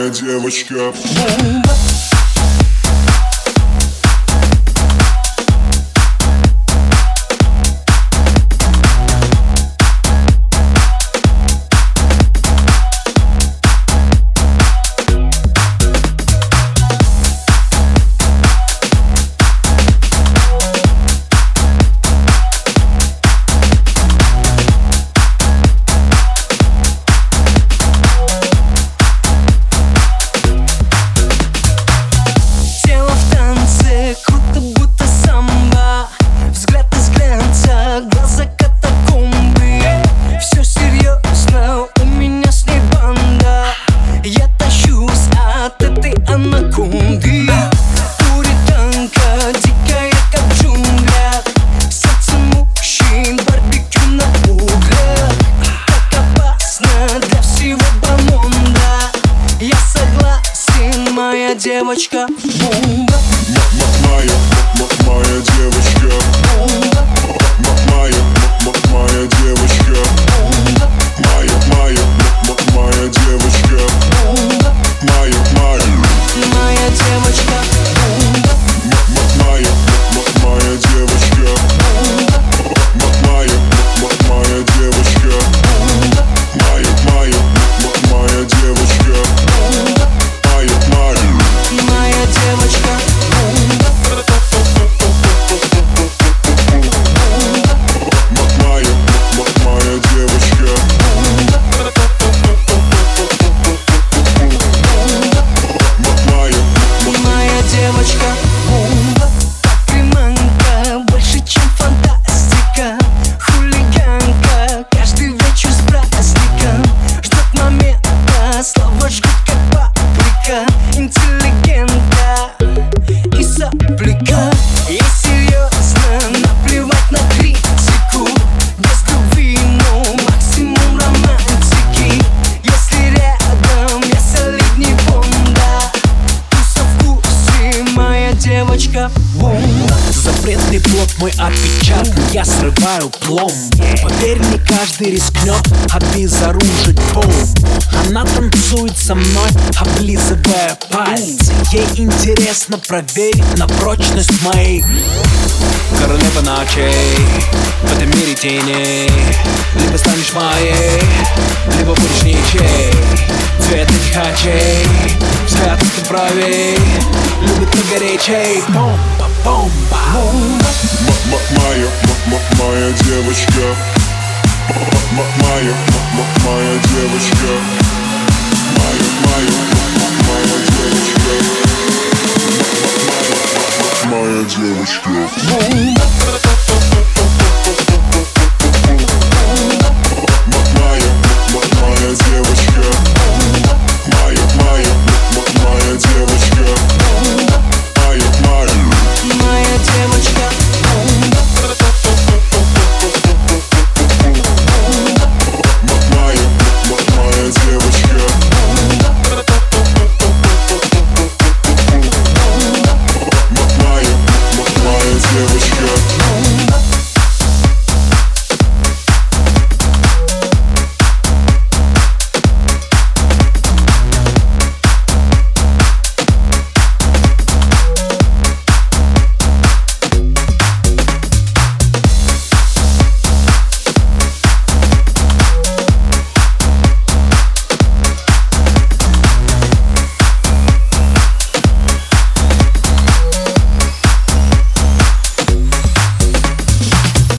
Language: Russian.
моя девочка. Девочка, бомба. Моя девочка, бомба. Моя девочка, бомба. Моя девочка, бомба. Моя девочка, бомба. Моя девочка, бомба. Моя девочка, бомба. Моя девочка, бомба. Моя девочка, бомба. Моя девочка, моя девочка, бомба. Приманка больше, чем фантастика. Хулиганка, каждый вечер с праздником. Ждет момента, слова жгут как паприка. Интеллигента и сопляка. И серьезно, наплевать на критику. Без любви, но максимум романтики. Если рядом, я солидней Бонда. Туса в вкусе, моя девочка, бомба. Запретный плод мой опечатан, я срываю пломбу. Поверь, не каждый рискнет обезоружить пол. Она танцует со мной, облизывая пальцы. Ей интересно проверить на прочность моей. Королева ночей, в этом мире теней. Либо станешь моей, либо будешь ничей. Цвет этих очей, взгляд ты правей. Любит погорячей, бомба, бомба. моя девочка, моя девочка, моя девочка. Бомба.